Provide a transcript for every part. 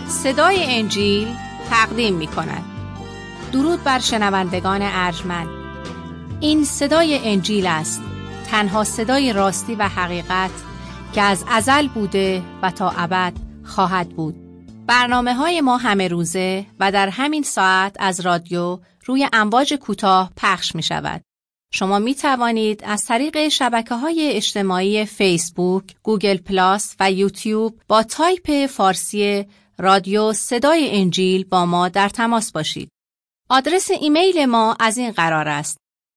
صدای انجیل تقدیم می کند. درود بر شنوندگان ارجمند. این صدای انجیل است، تنها صدای راستی و حقیقت که از ازل بوده و تا ابد خواهد بود. برنامه‌های ما همه روزه و در همین ساعت از رادیو روی امواج کوتاه پخش می شود. شما می توانید از طریق شبکه‌های اجتماعی فیسبوک، گوگل پلاس و یوتیوب با تایپ فارسی رادیو صدای انجیل با ما در تماس باشید. آدرس ایمیل ما از این قرار است: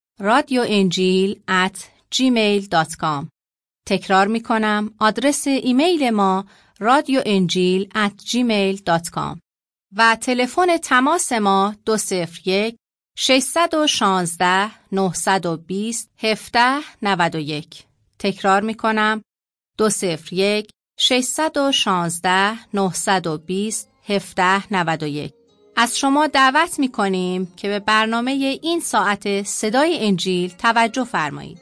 radioenjil@gmail.com. تکرار می کنم، آدرس ایمیل ما radioenjil@gmail.com و تلفن تماس ما 201-616-920-1791. تکرار می کنم، 201-616-920-1791. از شما دعوت می کنیم که به برنامه این ساعت صدای انجیل توجه فرمایید.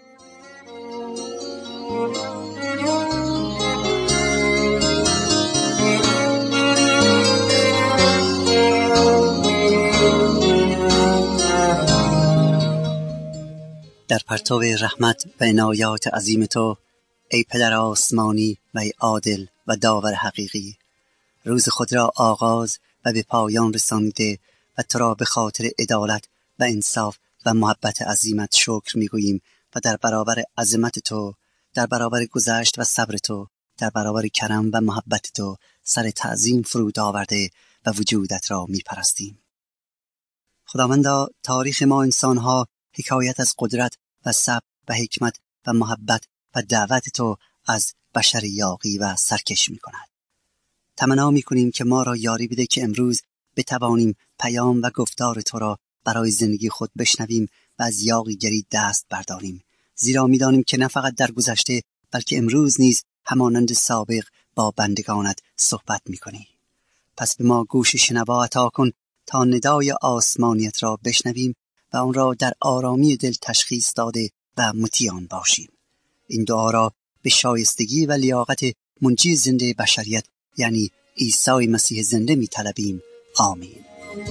در پرتو رحمت و عنایات عظیم تو ای پدر آسمانی و ای عادل و داور حقیقی، روز خود را آغاز و به پایان رسانیده و تو را به خاطر عدالت و انصاف و محبت عظیمت شکر می‌گوییم و در برابر عظمت تو، در برابر گذشت و صبر تو، در برابر کرم و محبت تو سر تعظیم فرود آورده و وجودت را می‌پرستیم. خداوندا، تاریخ ما انسان‌ها حکایت از قدرت و صبر و حکمت و محبت و دعوت تو از بشر یاغی و سرکش می‌کند. تمنا می‌کنیم که ما را یاری بده که امروز بتوانیم پیام و گفتار تو را برای زندگی خود بشنویم و از یاغیگری دست برداریم، زیرا می‌دانیم که نه فقط در گذشته بلکه امروز نیز همانند سابق با بندگانت صحبت می‌کنی. پس به ما گوش شنوا عطا کن تا ندای آسمانیت را بشنویم و آن را در آرامی دل تشخیص داده و مطیع آن باشیم. این دعا را به شایستگی و لیاقت منجی زنده بشریت یعنی عیسی مسیح زنده می طلبیم. آمین.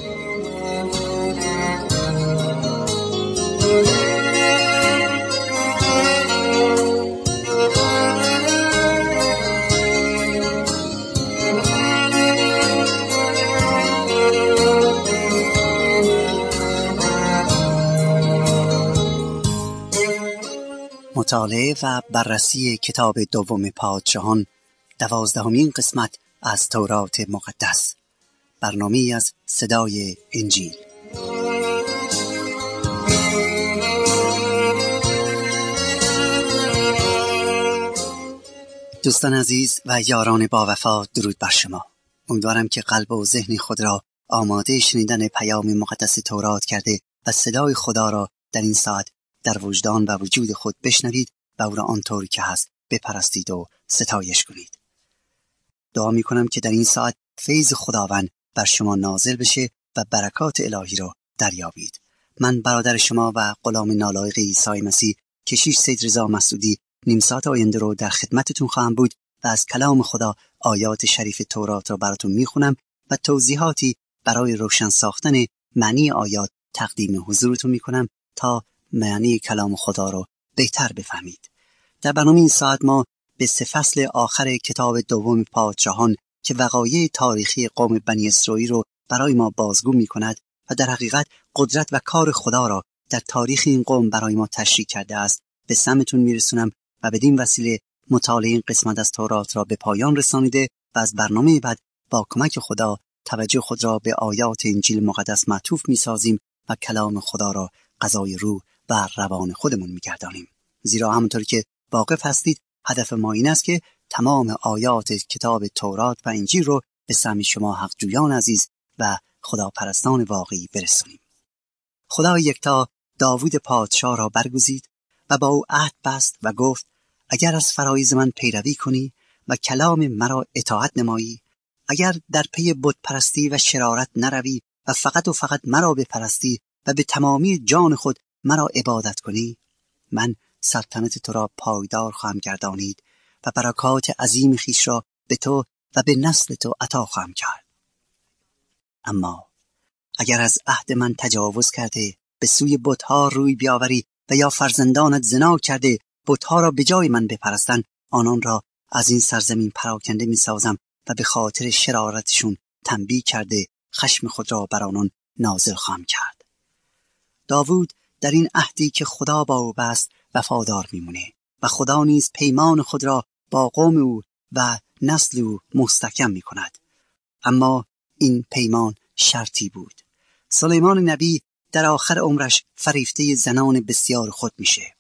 مطالعه و بررسی کتاب دوم پادشاهان، 12مین قسمت از تورات مقدس. برنامه‌ای از صدای انجیل. دوستان عزیز و یاران با وفا، درود بر شما. امیدوارم که قلب و ذهن خود را آماده شنیدن پیام مقدس تورات کرده و صدای خدا را در این ساعت در وجدان و وجود خود بشنوید و او را آنطوری که هست بپرستید و ستایش کنید. دعا می کنم که در این ساعت فیض خداوند بر شما نازل بشه و برکات الهی را دریابید. من برادر شما و غلام نالایق عیسی مسیح کشیش سید رضا مسعودی نیم ساعت آینده رو در خدمتتون خواهم بود و از کلام خدا آیات شریف تورات را براتون میخونم و توضیحاتی برای روشن ساختن معنی آیات تقدیم حضورتون میکنم تا معنی کلام خدا رو بهتر بفهمید. در برنامه این ساعت ما به 3 فصل آخر کتاب دوم پادشاهان که وقایع تاریخی قوم بنی اسرائیل رو برای ما بازگو می‌کند و در حقیقت قدرت و کار خدا را در تاریخ این قوم برای ما تشریح کرده است به سمتون میرسونم و بدین وسیله مطالعه این قسمت از تورات را به پایان رسانیده و از برنامه بعد با کمک خدا توجه خود را به آیات انجیل مقدس معطوف می‌سازیم و کلام خدا را غذای روح و روان خودمون می‌گردانیم. زیرا همونطور که واقف هستید هدف ما این است که تمام آیات کتاب تورات و انجیل رو به سمع شما حقجویان عزیز و خداپرستان واقعی برسونیم. خدا یکتا داوود پادشاه را برگزید و با او عهد بست و گفت: اگر از فرایض من پیروی کنی و کلام مرا اطاعت نمایی، اگر در پی بت پرستی و شرارت نروی و فقط مرا بپرستی و به تمامی جان خود مرا عبادت کنی، من سلطنت تو را پایدار خواهم گردانید و برکات عظیم خویش را به تو و به نسل تو عطا خواهم کرد. اما اگر از عهد من تجاوز کرده به سوی بت‌ها روی بیاوری و یا فرزندانت زنا کرده بت‌ها را به جای من بپرستند، آنان را از این سرزمین پراکنده می‌سازم و به خاطر شرارتشون تنبیه کرده خشم خود را بر آنان نازل خواهم کرد. داوود در این عهدی که خدا با او بست وفادار میمونه و خدا نیز پیمان خود را با قوم او و نسل او مستحکم میکند. اما این پیمان شرطی بود. سلیمان نبی در آخر عمرش فریفته زنان بسیار خود میشه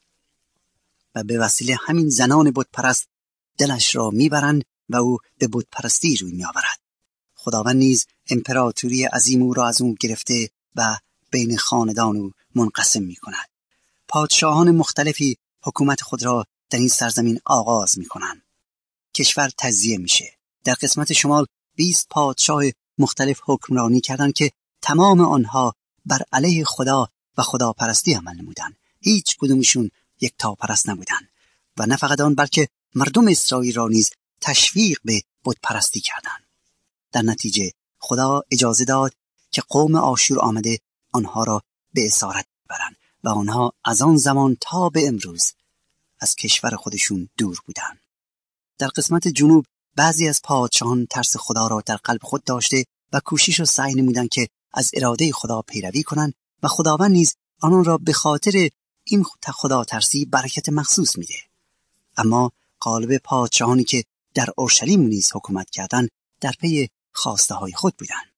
و به وسیله همین زنان بتپرست دلش را میبرند و او به بتپرستی روی میآورد. خداوند نیز امپراتوری عظیم او را از او گرفته و بین خاندان او منقسم میکند. پادشاهان مختلفی حکومت خود را در این سرزمین آغاز میکنند. کشور تجزیه میشه. در قسمت شمال 20 پادشاه مختلف حکمرانی کردند که تمام آنها بر علیه خدا و خداپرستی عمل نمودند. هیچ کدومشون یکتاپرست نبودند و نه فقط آن بلکه مردم اسرائیل را نیز تشویق به بتپرستی کردند. در نتیجه خدا اجازه داد که قوم آشور آمده آنها را به اسارت ببرند و آنها از آن زمان تا به امروز از کشور خودشون دور بودند. در قسمت جنوب بعضی از پادشاهان ترس خدا را در قلب خود داشته و کوشش و سعی نمودند که از اراده خدا پیروی کنند و خداوند نیز آنان را به خاطر این خدا ترسی برکت مخصوص میده. اما غالب پادشاهانی که در اورشلیم نیز حکومت کردند در پی خواسته های خود بودند.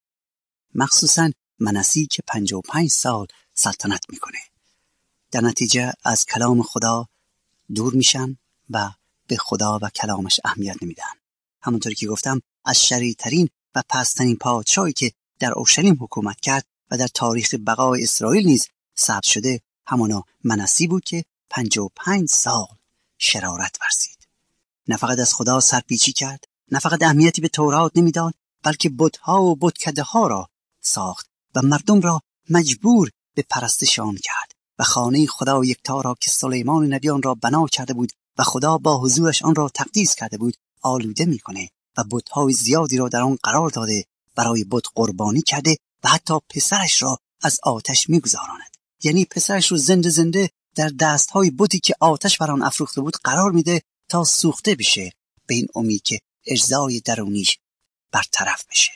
مخصوصاً منسی که 55 سال سلطنت میکنه. در نتیجه از کلام خدا دور میشن و به خدا و کلامش اهمیت نمیدن. همونطوری که گفتم از شریرترین و پست‌ترین پادشاهی که در اورشلیم حکومت کرد و در تاریخ بقای اسرائیل نیز ثبت شده همانا منسی بود که 55 سال شرارت ورزید. نه فقط از خدا سرپیچی کرد، نه فقط اهمیتی به تورات نمیداد، بلکه بت‌ها و بتکده‌ها را ساخت و مردم را مجبور به پرستش آن کرد و خانه خدا یکتا را که سلیمان نبی آن را بنا کرده بود و خدا با حضورش آن را تقدیس کرده بود آلوده میکنه و بت‌های زیادی را در آن قرار داده، برای بت قربانی کرده و حتی پسرش را از آتش میگذراند. یعنی پسرش رو زنده در دستهای بتی که آتش بر آن افروخته بود قرار میده تا سوخته بشه، به این امید که اجزای درونیش برطرف بشه.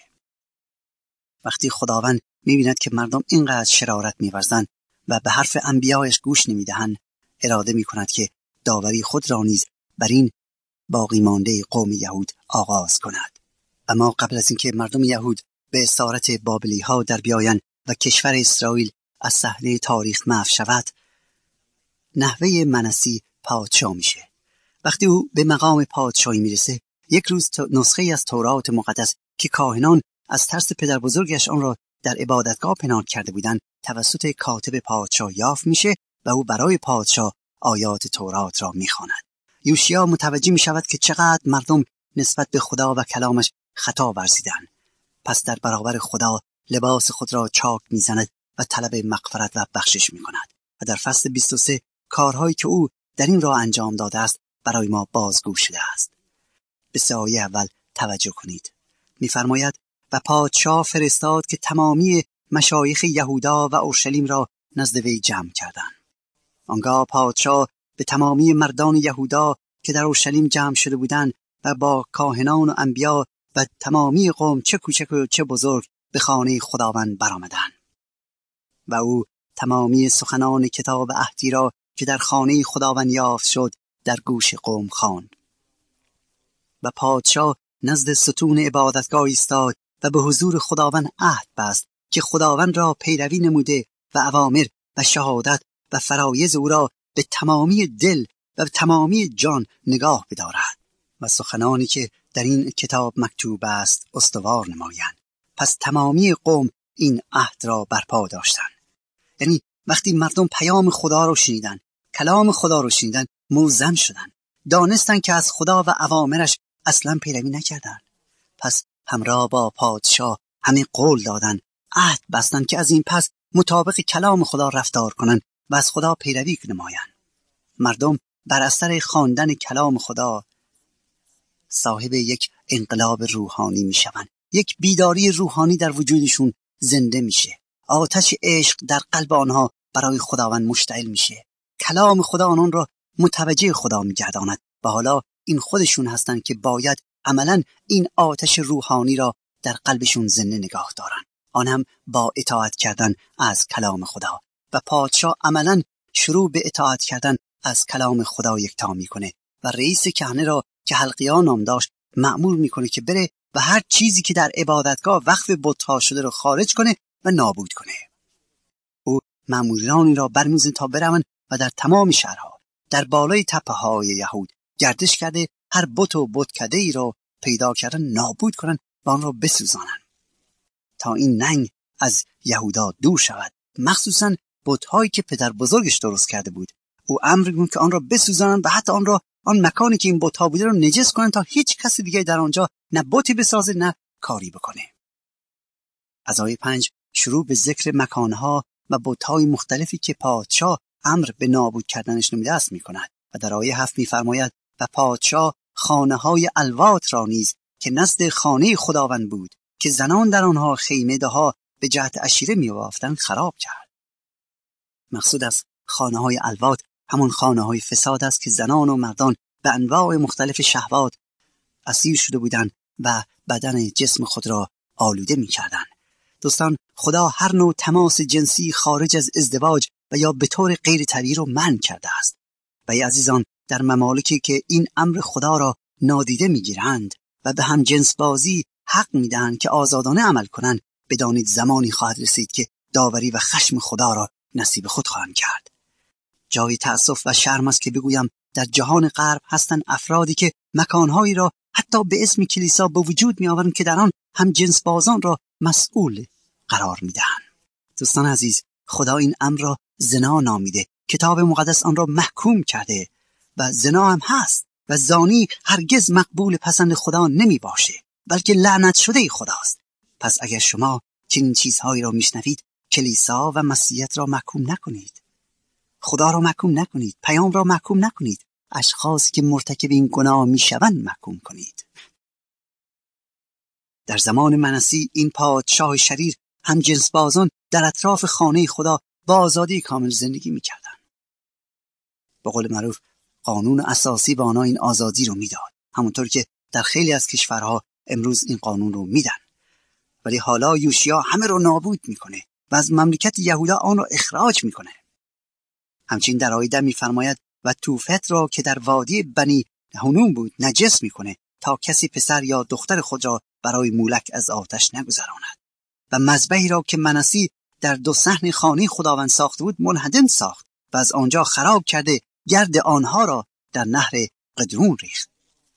وقتی خداوند میبیند که مردم اینقدر شرارت میورزند و به حرف انبیایش گوش نمیدهند، اراده میکند که داوری خود را نیز بر این باقی مانده قوم یهود آغاز کند. اما قبل از اینکه مردم یهود به اسارت بابلی ها در بیایند و کشور اسرائیل از صحنه تاریخ محو شود، نحوه منسی پادشاه میشه. وقتی او به مقام پادشاهی میرسه، یک روز نسخه از تورات مقدس که کاهنان از ترس پدر بزرگش آن را در عبادتگاه پنهان کرده بودند توسط کاتب پادشاه یافت میشه و او برای پادشاه آیات تورات را میخواند. یوشیا متوجه میشود که چقدر مردم نسبت به خدا و کلامش خطا ورزیدند. پس در برابر خدا لباس خود را چاک میزند و طلب مغفرت و بخشش میکند و در فصل 23 کارهایی که او در این راه انجام داده است برای ما بازگو شده است. به سه آیه اول توجه کنید. می‌فرماید و پادشاه فرستاد که تمامی مشایخ یهودا و اورشلیم را نزد وی جمع کردند. آنگاه پادشاه به تمامی مردان یهودا که در اورشلیم جمع شده بودند و با کاهنان و انبیا و تمامی قوم چه کوچک و چه بزرگ به خانه خداوند برآمدند. و او تمامی سخنان کتاب عهدی را که در خانه خداوند یافت شد در گوش قوم خواند. و پادشاه نزد ستون عبادتگاه ایستاد و به حضور خداوند عهد بست که خداوند را پیروی نموده و اوامر و شهادت و فرایض او را به تمامی دل و به تمامی جان نگاه بدارد و سخنانی که در این کتاب مکتوب است استوار نمایند. پس تمامی قوم این عهد را برپا داشتند. یعنی وقتی مردم پیام خدا رو شنیدن، کلام خدا رو شنیدن، موزم شدن، دانستن که از خدا و اوامرش اصلا پیروی نکردن. پس همراه با پادشاه همه قول دادن، عهد بستن که از این پس مطابق کلام خدا رفتار کنن و از خدا پیروی نمایند. مردم بر اثر خواندن کلام خدا صاحب یک انقلاب روحانی می شوند. یک بیداری روحانی در وجودشون زنده میشه. آتش عشق در قلب آنها برای خداوند مشتعل میشه. کلام خدا آنان را متوجه خدا میگرداند و حالا این خودشون هستند که باید عملاً این آتش روحانی را در قلبشون زنده نگاه دارن، آن هم با اطاعت کردن از کلام خدا. و پادشاه عملاً شروع به اطاعت کردن از کلام خدا یکتا میکنه و رئیس کهنه را که حلقیا نام داشت مأمور میکنه که بره و هر چیزی که در عبادتگاه وقف بت‌ها شده را خارج کنه و نابود کنه. او مأمورانی را برمی‌داره تا بروند و در تمام شهرها در بالای تپه‌های یهود گردش کرده هر بت و بتکده‌ای را پیدا کردن نابود کنن و آن را بسوزانند تا این ننگ از یهودا دور شود، مخصوصاً بت‌هایی که پدر بزرگش درست کرده بود. او امر می‌کند که آن را بسوزانند و حتی آن مکانی که این بت‌ها بوده را نجس کنند تا هیچ کسی دیگه در آنجا نه بتی بسازه نه کاری بکنه. از آیه 5 شروع به ذکر مکانها و بت‌های مختلفی که پادشاه امر به نابود کردنش نموده است می‌کند و در آیه 7 می‌فرماید و پادشاه خانه‌های الوات را نیز که نزد خانه خداوند بود که زنان در آنها خیمه‌ها به جهت عشیره می‌بافتند خراب کرد. مقصود از خانه‌های الوات همون خانه‌های فساد است که زنان و مردان به انواع مختلف شهوات اسیر شده بودند و بدن جسم خود را آلوده می‌کردند. دوستان، خدا هر نوع تماس جنسی خارج از ازدواج و یا به طور غیر طبیعی رو منع کرده است. و ای عزیزان، در ممالکی که این امر خدا را نادیده می‌گیرند و به هم جنس بازی حق می‌دهند که آزادانه عمل کنند، بدانید زمانی خواهد رسید که داوری و خشم خدا را نصیب خود خواهند کرد. جای تأسف و شرم است که بگویم در جهان غرب هستند افرادی که مکانهایی را حتی به اسم کلیسا به وجود می‌آورند که در آن هم جنس بازان را مسئول قرار می‌دهند. دوستان عزیز، خدا این امر را زنا نامیده. کتاب مقدس آن را محکوم کرده و زنا هم هست و زانی هرگز مقبول پسند خدا نمی باشه، بلکه لعنت شده خداست. پس اگر شما چنین چیزهایی را میشنوید، کلیسا و مسیحیت را محکوم نکنید، خدا را محکوم نکنید، پیام را محکوم نکنید، اشخاصی که مرتکب این گناه میشوند محکوم کنید. در زمان منسی این پادشاه شریر هم جنس بازان در اطراف خانه خدا با آزادی کامل زندگی میکردند. به قول معروف قانون اساسی به آنها این آزادی رو میداد، همونطور که در خیلی از کشورها امروز این قانون رو میدن. ولی حالا یوشیا همه رو نابود میکنه و از مملکت یهودا آن را اخراج میکنه. همچنین در آیه 10 میفرماید و توفت را که در وادی بنی هنوم بود نجس میکنه تا کسی پسر یا دختر خود را برای مولک از آتش نگذراند. و مذبحی را که منسی در 2 صحن خانه خداوند ساخته بود منهدم ساخت و از آنجا خراب کرده گرد آنها را در نهر قدرون ریخت.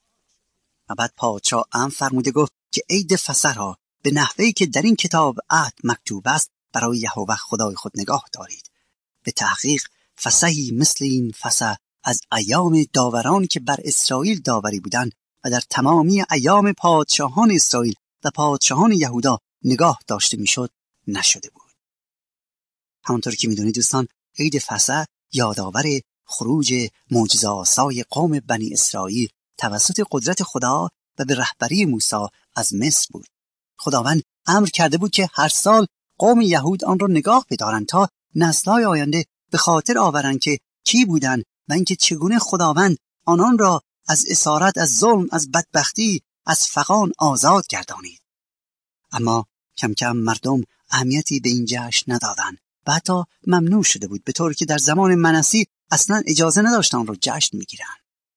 و بعد پادشاه امر فرموده گفت که عید فسح را به نحوهی که در این کتاب عهد مکتوب است برای یهوه خدای خود نگاه دارید. به تحقیق فسحی مثل این فسح از ایام داورانی که بر اسرائیل داوری بودند و در تمامی ایام پادشاهان اسرائیل و پادشاهان یهودا نگاه داشته میشد نشده بود. همونطور که میدونید دوستان، عید فسح یادآور خروج معجزه‌آسای قوم بنی اسرائیل توسط قدرت خدا و به رهبری موسی از مصر بود. خداوند امر کرده بود که هر سال قوم یهود آن را نگاه بدارند تا نسل‌های آینده به خاطر آورند که کی بودند و اینکه چگونه خداوند آنان را از اسارت، از ظلم، از بدبختی، از فغان آزاد گردانید. اما کم کم مردم اهمیتی به این جشن ندادند و حتی ممنوع شده بود، به طوری که در زمان منسی اصلا اجازه نداشتن آن را جشن میگیرن.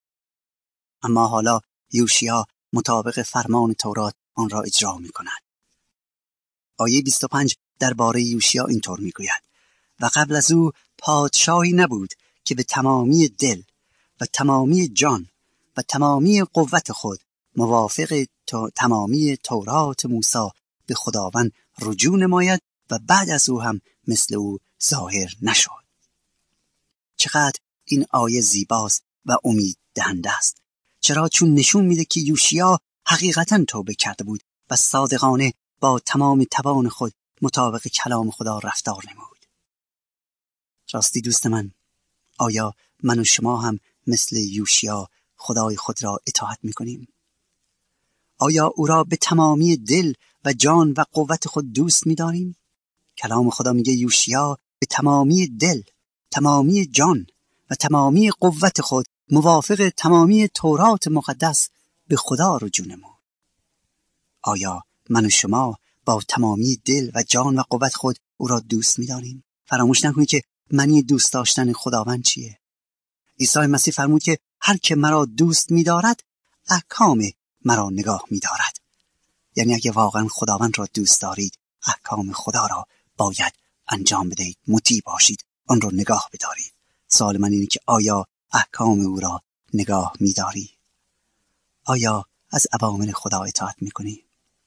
اما حالا یوشیا مطابق فرمان تورات آن را اجرا میکند. آیه 25 درباره یوشیا اینطور میگوید و قبل از او پادشاهی نبود که به تمامی دل و تمامی جان و تمامی قوت خود موافق تمامی تورات موسی به خداوند رجوع نماید و بعد از او هم مثل او ظاهر نشد. چقدر این آیه زیباست و امید دهنده است. چرا؟ چون نشون میده که یوشیا حقیقتاً توبه کرده بود و صادقانه با تمام توان خود مطابق کلام خدا رفتار نمود. راستی دوست من، آیا من و شما هم مثل یوشیا خدای خود را اطاعت میکنیم؟ آیا او را به تمامی دل و جان و قوت خود دوست می‌داریم؟ کلام خدا میگه یوشیا به تمامی دل، تمامی جان و تمامی قوت خود موافق تمامی تورات مقدس به خدا رجوع نمود. آیا من و شما با تمامی دل و جان و قوت خود او را دوست می‌داریم؟ فراموش نکنید که معنی دوست داشتن خداوند چیه؟ عیسی مسیح فرمود که هر که مرا دوست می‌دارد احکام مرا نگاه می‌دارد. یعنی اگه واقعا خداوند را دوست دارید، احکام خدا را باید انجام بدهید، مطیع باشید، آن را نگاه بدارید. سوال من اینه که آیا احکام او را نگاه می‌داری؟ آیا از اوامر خدا اطاعت می‌کنی؟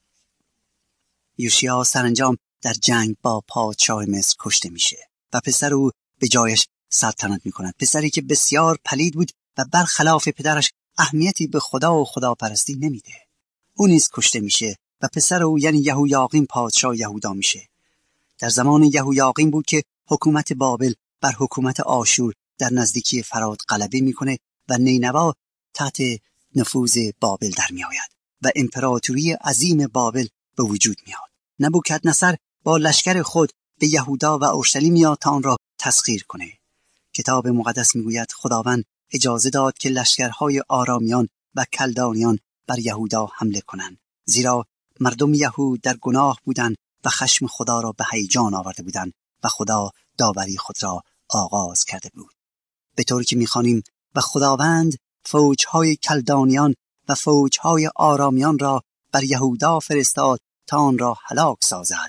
یوشیا سرانجام در جنگ با پادشاه مصر کشته میشه و پسر او به جایش سلطنت میکند. پسری که بسیار پلید بود و برخلاف پدرش اهمیتی به خدا و خداپرستی نمیده. او نیز کشته میشه و پسر او یعنی یهویاقیم پادشاه یهودا میشه. در زمان یهویاقیم بود که حکومت بابل بر حکومت آشور در نزدیکی فرات غلبه میکنه و نینوا تحت نفوذ بابل در میآید و امپراتوری عظیم بابل به وجود میاد. نبوکدنصر با لشکر خود به یهودا و اورشلیم میاد تا آن را تسخیر کنه. کتاب مقدس میگوید خداوند اجازه داد که لشکرهای آرامیان و کلدانیان بر یهودا حمله کنند، زیرا مردم یهود در گناه بودند و خشم خدا را به هیجان آورده بودند و خدا داوری خود را آغاز کرده بود. به طوری که میخوانیم و خداوند فوجهای کلدانیان و فوجهای آرامیان را بر یهودا فرستاد تا آن را هلاک سازد،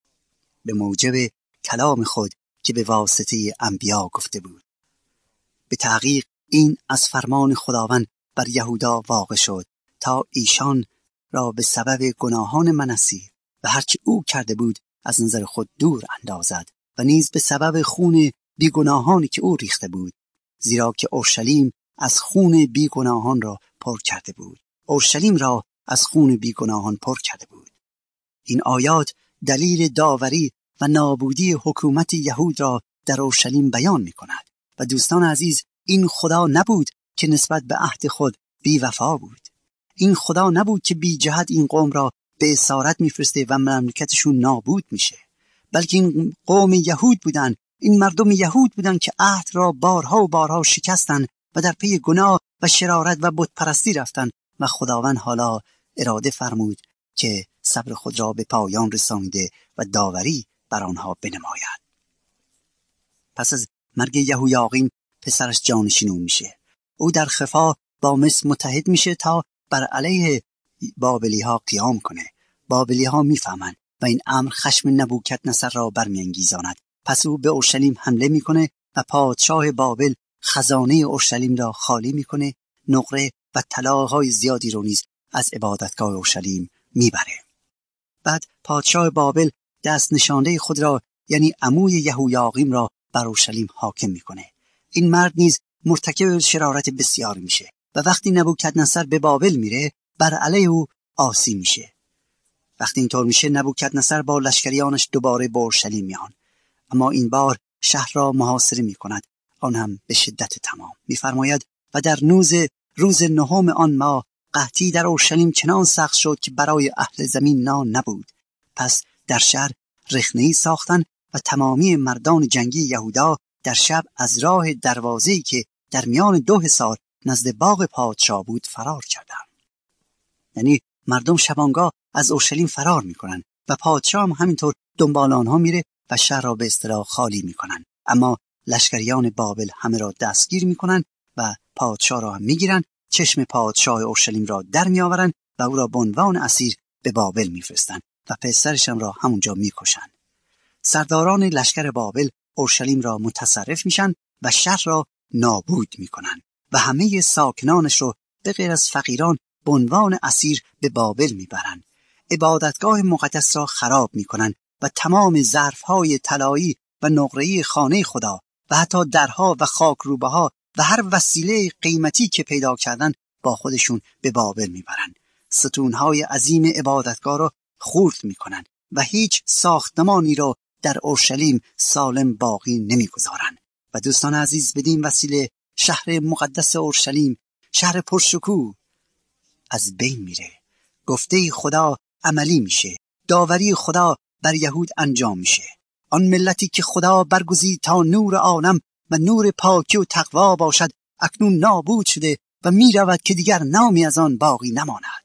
به موجب کلام خود که به واسطه انبیا گفته بود. به تحقیق این از فرمان خداوند بر یهودا واقع شد تا ایشان را به سبب گناهان منسی و هرچه او کرده بود از نظر خود دور اندازد و نیز به سبب خون بیگناهانی که او ریخته بود، زیرا که اورشلیم از خون بیگناهان را پر کرده بود. اورشلیم را از خون بیگناهان پر کرده بود. این آیات دلیل داوری و نابودی حکومت یهود را در اورشلیم بیان می کند. و دوستان عزیز، این خدا نبود که نسبت به عهد خود بی وفا بود. این خدا نبود که بی جهت این قوم را به اسارت میفرسته و مملکتشون نابود میشه، بلکه این قوم یهود بودن، این مردم یهود بودن که عهد را بارها و بارها شکستن و در پی گناه و شرارت و بت پرستی رفتن و خداوند حالا اراده فرمود که صبر خود را به پایان رسانیده و داوری بر آنها بنماید. پس از مرگ یهویاقیم پسرش جانشین او میشه. او در خفا با مصر متحد میشه تا بر علیه بابلی ها قیام کنه. بابلی ها میفهمن و این امر خشم نبوکدنصر را برمیانگیزاند. پس او به اورشلیم حمله میکنه و پادشاه بابل خزانه اورشلیم را خالی میکنه، نقره و طلاهای زیادی رو نیز از عبادتگاه اورشلیم میبره. بعد پادشاه بابل دست نشانده خود را یعنی عموی یهویاقیم را بر اورشلیم حاکم میکنه. این مرد نیز مرتکب شرارت بسیار میشه و وقتی نبوکدنصر به بابل میره بر علیه او عاصی میشه. وقتی اینطور میشه نبوکدنصر با لشکریانش دوباره به اورشلیم میان، اما این بار شهر را محاصره میکند، آن هم به شدت تمام. میفرماید و در روز نهم آن ماه قحطی در اورشلیم چنان سخت شد که برای اهل زمین نان نبود. پس در شهر رخنه‌ای ساختن و تمامی مردان جنگی یهودا در شب از راه دروازه‌ای که در میان 2 حصار نزد باغ پادشاه بود فرار کردند. یعنی مردم شبانگاه از اورشلیم فرار میکنن و پادشاه هم همینطور دنبال آنها میره و شهر را به اصطلاح خالی میکنن. اما لشکریان بابل همه را دستگیر میکنن و پادشاه را هم میگیرن، چشم پادشاه اورشلیم را در میآورن و او را به عنوان اسیر به بابل میفرستن و پسرش هم را همونجا میکشن. سرداران لشکر بابل اورشلیم را متصرف میشن و شهر را نابود میکنن و همه ساکنانش رو به غیر از فقیران به عنوان اسیر به بابل میبرن. عبادتگاه مقدس را خراب میکنن و تمام ظرفهای طلایی و نقره‌ای خانه خدا و حتی درها و خاکروبه‌ها و هر وسیله قیمتی که پیدا کردن با خودشون به بابل میبرن. ستونهای عظیم عبادتگاه را خورد میکنن و هیچ ساختمانی را در اورشلیم سالم باقی نمیگذارن. و دوستان عزیز، بدین وسیله شهر مقدس اورشلیم، شهر پرشکوه، از بین میره گفته خدا عملی میشه. داوری خدا بر یهود انجام میشه. آن ملتی که خدا برگزید تا نور عالم و نور پاکی و تقوا باشد اکنون نابود شده و میرود که دیگر نامی از آن باقی نماند.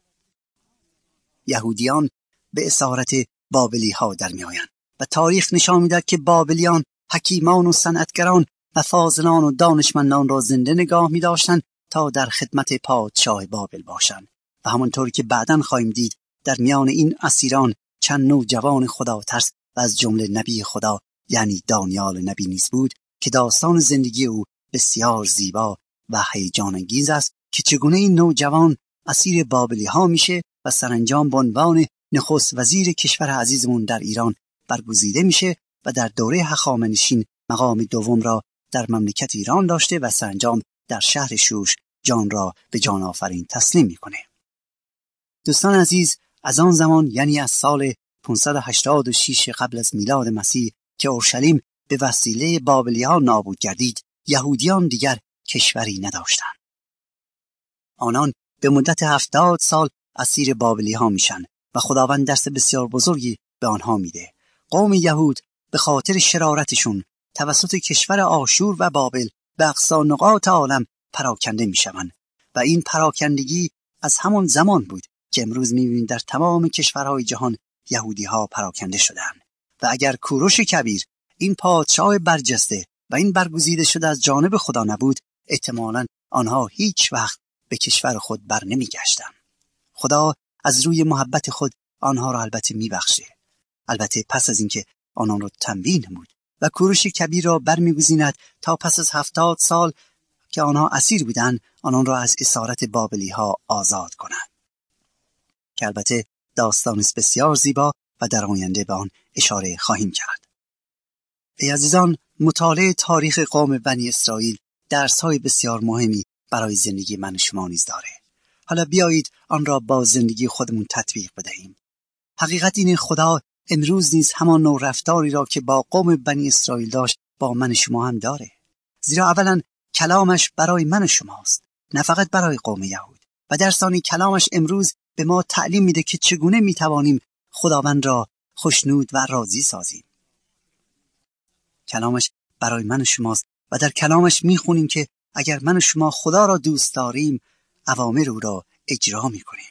یهودیان به اسارت بابلی ها در می آیند و تاریخ نشان میدهد که بابلیان حکیمان و صنعتگران و فاضلان و دانشمندان را زنده نگاه می داشتند تا در خدمت پادشاه بابل باشند و همانطور که بعداً خواهیم دید در میان این اسیران چند نوجوان خدا ترس و از جمله نبی خدا یعنی دانیال نبی نیز بود که داستان زندگی او بسیار زیبا و هیجان انگیز است که چگونه این نوجوان اسیر بابلی ها میشه و سرانجام به عنوان نخست وزیر کشور عزیزمون در ایران برگزیده میشه و در دوره هخامنشی مقام دوم را در مملکت ایران داشته و سرانجام در شهر شوش جان را به جان آفرین تسلیم میکنه. دوستان عزیز، از آن زمان یعنی از سال 586 قبل از میلاد مسیح که اورشلیم به وسیله بابلی‌ها نابود گردید، یهودیان دیگر کشوری نداشتند. آنان به مدت 70 سال اسیر بابلی‌ها میشن و خداوند درس بسیار بزرگی به آنها میده. قوم یهود به خاطر شرارتشون توسط کشور آشور و بابل به اقصی نقاط عالم پراکنده میشوند و این پراکندگی از همان زمان بود که امروز میبینیم در تمام کشورهای جهان یهودی‌ها پراکنده شدند. و اگر کوروش کبیر این پادشاه برجسته و این برگزیده شده از جانب خدا نبود، احتمالاً آنها هیچ وقت به کشور خود بر نمیگشتند. خدا از روی محبت خود آنها را البته میبخشه، البته پس از اینکه آنان را تنبیه نمود و کوروش کبیر را برمیگزیند تا پس از 70 سال که آنها اسیر بودند آنان را از اسارت بابلی ها آزاد کنند، که البته داستان بسیار زیبا و در آینده به آن اشاره خواهیم کرد. ای عزیزان، مطالعه تاریخ قوم بنی اسرائیل درس‌های بسیار مهمی برای زندگی من و شما نیز داره. حالا بیایید آن را با زندگی خودمون تطبیق بدهیم. حقیقت اینه خدا امروز نیز همان نوع رفتاری را که با قوم بنی اسرائیل داشت با من و شما هم داره. زیرا اولا کلامش برای من و شماست، نه فقط برای قوم یهود، و در ثانی کلامش امروز به ما تعلیم میده که چگونه میتوانیم خداوند را خوشنود و راضی سازیم. کلامش برای من و شماست و در کلامش میخونیم که اگر من و شما خدا را دوست داریم اوامر او را اجرا میکنیم.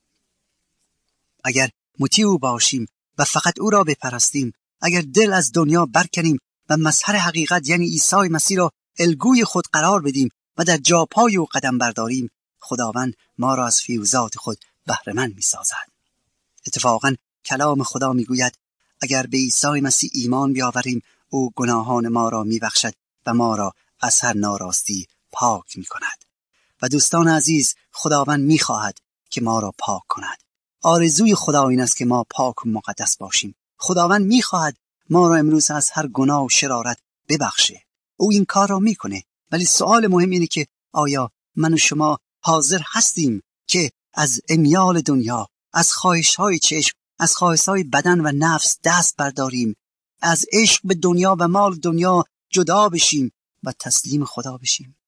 اگر مطیع او باشیم و فقط او را بپرستیم، اگر دل از دنیا برکنیم و مظهر حقیقت یعنی عیسی مسیح را الگوی خود قرار بدیم و در جاپای او قدم برداریم، خداوند ما را از فیوزات خود بهره‌مند می‌سازد. اتفاقاً کلام خدا میگوید اگر به عیسی مسیح ایمان بیاوریم او گناهان ما را میبخشد و ما را از هر ناراستی پاک میکند. و دوستان عزیز، خداوند میخواهد که ما را پاک کند. آرزوی خدا این است که ما پاک و مقدس باشیم. خداوند میخواهد ما را امروز از هر گناه و شرارت ببخشه. او این کار را میکنه، ولی سوال مهم اینه که آیا من و شما حاضر هستیم که از امیال دنیا، از خواهش‌های چشم، از خواهش‌های بدن و نفس دست برداریم، از عشق به دنیا و مال دنیا جدا بشیم و تسلیم خدا بشیم؟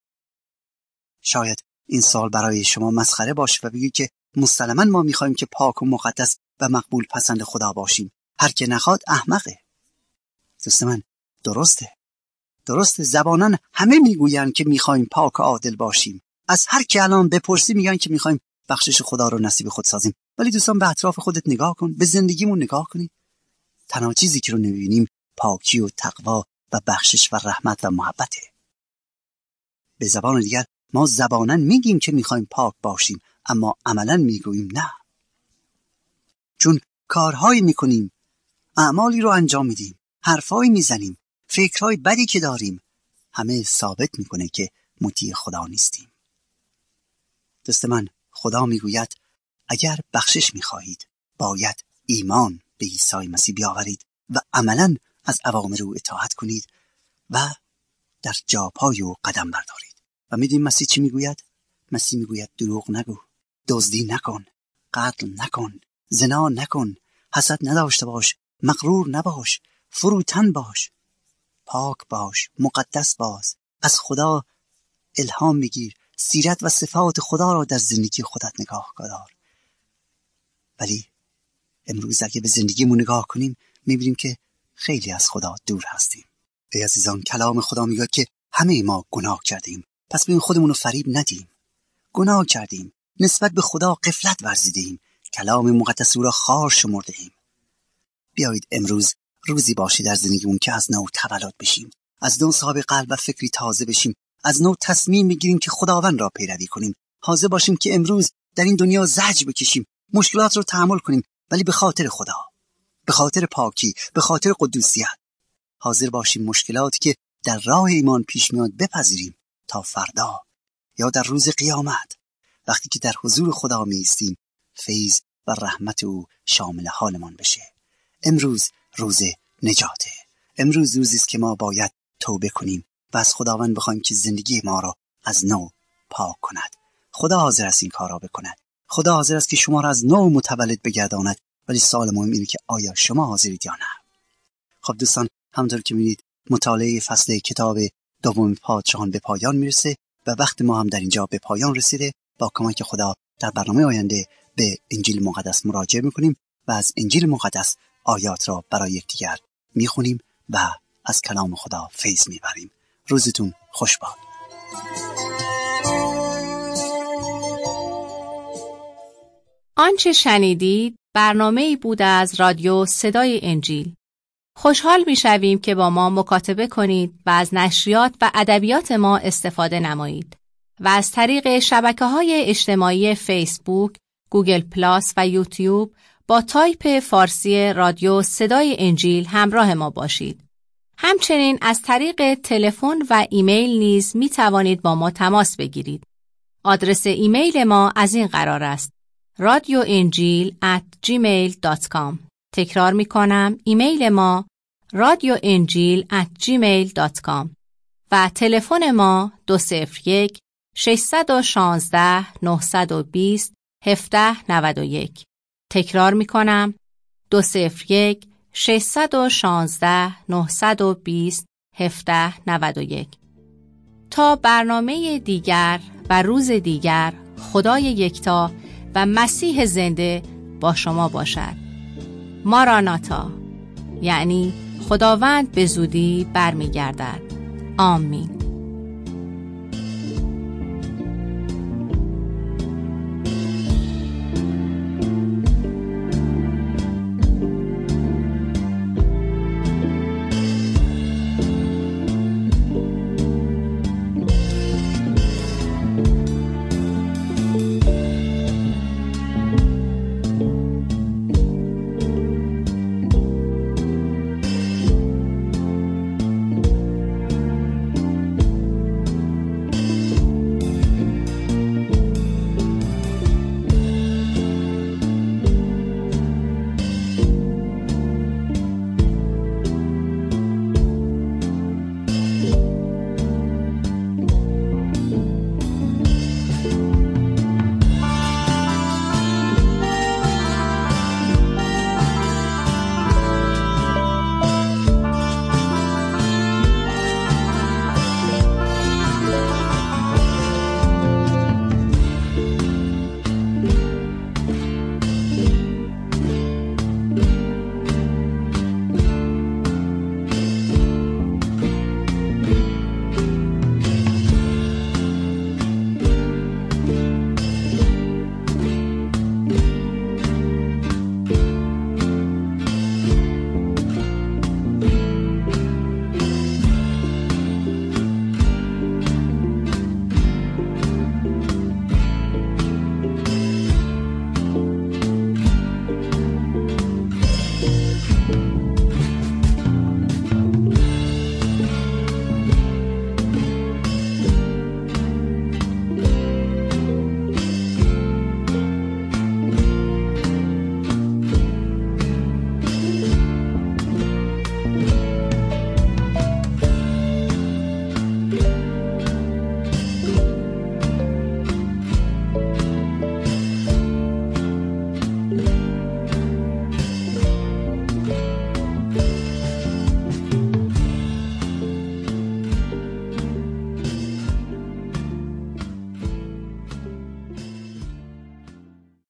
شاید این سال برای شما مسخره باشه و بگید که مسلماً ما می‌خوایم که پاک و مقدس و مقبول پسند خدا باشیم. هر که نخواد احمقه. دوست من، درسته زباناً همه میگوین که می‌خوایم پاک و عادل باشیم. از هر کی الان بپرسی میگن که می‌خوایم بخشش خدا رو نصیب خود سازیم. ولی دوستان، به اطراف خودت نگاه کن، به زندگیمون نگاه کنی. تنها چیزی که رو نمی‌بینیم پاکی و تقوا و بخشش و رحمت و محبته. به زبان دیگر ما زباناً میگیم که می‌خوایم پاک باشیم، اما عملاً میگوییم نه. چون کارهایی میکنیم، اعمالی رو انجام میدیم، حرفایی میزنیم، فکرهای بدی که داریم، همه ثابت میکنه که مطیع خدا نیستیم. دوست من، خدا میگوید اگر بخشش میخواهید باید ایمان به عیسی مسیح بیاورید و عملاً از اوامر او اطاعت کنید و در جاپای او قدم بردارید. و میدونید مسیح چی میگوید؟ مسیح میگوید دروغ نگو، دزدی نکن، قتل نکن، زنا نکن، حسد نداشته باش، مغرور نباش، فروتن باش، پاک باش، مقدس باش، از خدا الهام بگیر، سیرت و صفات خدا را در زندگی خودت نگاه دار. ولی امروز اگه به زندگیمون نگاه کنیم می‌بینیم که خیلی از خدا دور هستیم. ای عزیزان، کلام خدا میگه که همه ما گناه کردیم، پس بیاین خودمون رو فریب ندیم. گناه کردیم، نسبت به خدا غفلت ورزیدیم، کلام مقدس او را خوار شمرده‌ایم. بیایید امروز روزی باشه در زندگیمون که از نو تولد بشیم، از نو صاحب قلب و فکری تازه بشیم، از نو تصمیم بگیریم که خداوند را پیروی کنیم، حاضر باشیم که امروز در این دنیا زجر بکشیم، مشکلات رو تحمل کنیم، ولی به خاطر خدا، به خاطر پاکی، به خاطر قدوسیت. حاضر باشیم مشکلاتی که در راه ایمان پیش میاد بپذیریم تا فردا یا در روز قیامت وقتی که در حضور خدا میایستیم فیض و رحمت او شامل حالمان بشه. امروز روز نجاته. امروز روزی است که ما باید توبه کنیم و از خداوند بخوایم که زندگی ما را از نو پاک کند. خدا حاضر است این کار را بکند. خدا حاضر است که شما را از نو متولد بگرداند، ولی سوال مهم اینه که آیا شما حاضرید یا نه؟ خب دوستان، همونطور که می‌بینید مطالعه فصل کتاب دوم پادشاهان به پایان میرسه و وقت ما هم در اینجا به پایان رسیده. با کمک خدا در برنامه آینده به انجیل مقدس مراجعه میکنیم و از انجیل مقدس آیات را برای یکدیگر میخونیم و از کلام خدا فیض میبریم. روزتون خوش باد. آنچه شنیدید برنامه‌ای بود از رادیو صدای انجیل. خوشحال می‌شویم که با ما مکاتبه کنید و از نشریات و ادبیات ما استفاده نمایید و از طریق شبکه‌های اجتماعی فیسبوک، گوگل پلاس و یوتیوب با تایپ فارسی رادیو صدای انجیل همراه ما باشید. همچنین از طریق تلفن و ایمیل نیز می توانید با ما تماس بگیرید. آدرس ایمیل ما از این قرار است: radioenjil@gmail.com. تکرار می کنم، ایمیل ما radioenjil@gmail.com و تلفن ما 201 616 920 1791. تکرار می کنم، 201 616 920 1791. تا برنامه دیگر و روز دیگر، خدای یکتا و مسیح زنده با شما باشد. ماراناتا، یعنی خداوند به زودی برمیگردد. آمین.